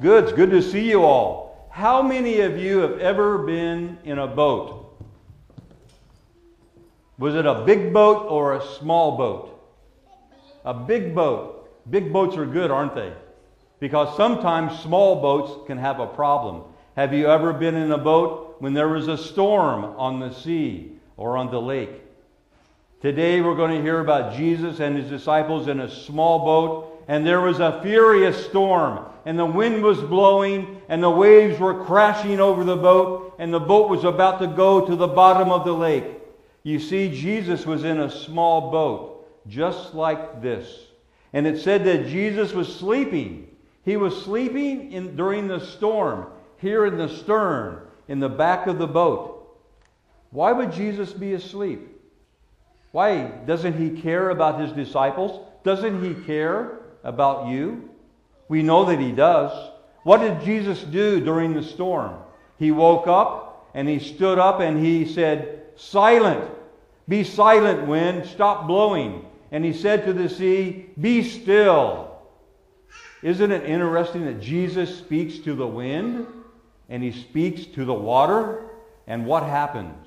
Good. It's good to see you all. How many of you have ever been in a boat? Was it a big boat or a small boat? A big boat. Big boats are good, aren't they? Because sometimes small boats can have a problem. Have you ever been in a boat when there was a storm on the sea or on the lake? Today we're going to hear about Jesus and His disciples in a small boat, and there was a furious storm, and the wind was blowing, and the waves were crashing over the boat, and the boat was about to go to the bottom of the lake. You see, Jesus was in a small boat, just like this. And it said that Jesus was sleeping. He was sleeping during the storm, here in the stern, in the back of the boat. Why would Jesus be asleep? Why? Doesn't He care about His disciples? Doesn't He care about you? We know that He does. What did Jesus do during the storm? He woke up and He stood up and He said, "Silent! Be silent, wind! Stop blowing!" And He said to the sea, "Be still!" Isn't it interesting that Jesus speaks to the wind and He speaks to the water? And what happens?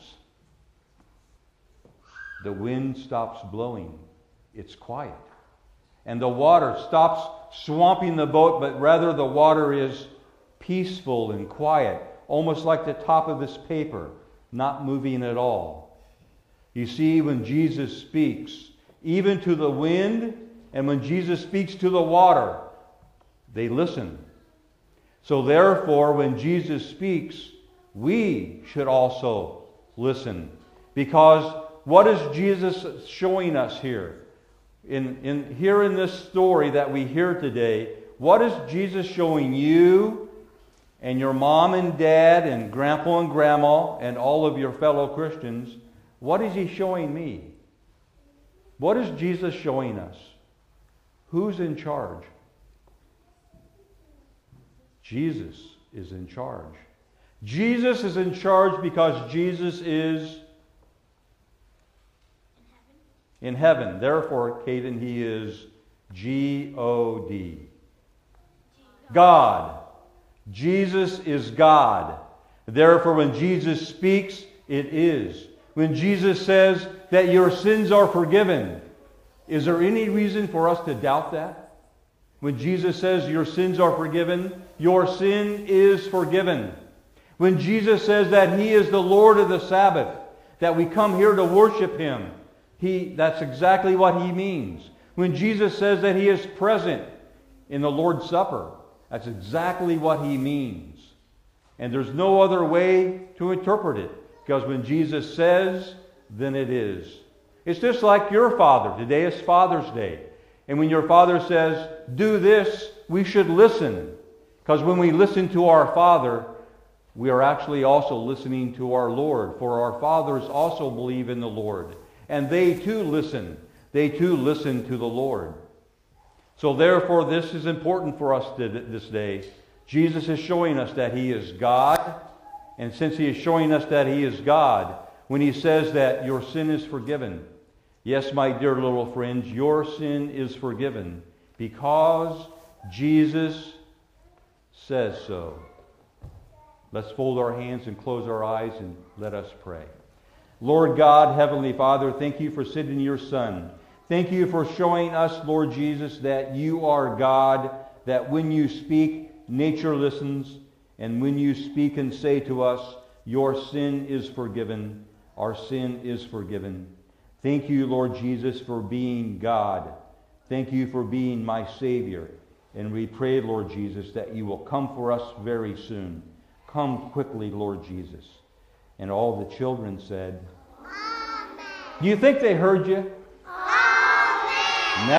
The wind stops blowing. It's quiet. And the water stops swamping the boat, but rather the water is peaceful and quiet, almost like the top of this paper, not moving at all. You see, when Jesus speaks, even to the wind, and when Jesus speaks to the water, they listen. So therefore, when Jesus speaks, we should also listen. Because what is Jesus showing us here? In this story that we hear today, what is Jesus showing you and your mom and dad and grandpa and grandma and all of your fellow Christians? What is He showing me? What is Jesus showing us? Who's in charge? Jesus is in charge. Jesus is in charge because Jesus is in heaven. Therefore, Caden, He is G-O-D. God. Jesus is God. Therefore, when Jesus speaks, it is. When Jesus says that your sins are forgiven, is there any reason for us to doubt that? When Jesus says your sins are forgiven, your sin is forgiven. When Jesus says that He is the Lord of the Sabbath, that we come here to worship Him, that's exactly what He means. When Jesus says that He is present in the Lord's Supper, that's exactly what He means. And there's no other way to interpret it. Because when Jesus says, then it is. It's just like your father. Today is Father's Day. And when your father says, do this, we should listen. Because when we listen to our Father, we are actually also listening to our Lord. For our fathers also believe in the Lord. And they too listen. They too listen to the Lord. So therefore, this is important for us this day. Jesus is showing us that He is God. And since He is showing us that He is God, when He says that your sin is forgiven, yes, my dear little friends, your sin is forgiven because Jesus says so. Let's fold our hands and close our eyes and let us pray. Lord God, Heavenly Father, thank You for sending Your Son. Thank You for showing us, Lord Jesus, that You are God, that when You speak, nature listens, and when You speak and say to us, your sin is forgiven, our sin is forgiven. Thank You, Lord Jesus, for being God. Thank You for being my Savior. And we pray, Lord Jesus, that You will come for us very soon. Come quickly, Lord Jesus. And all the children said, Amen. Do you think they heard you?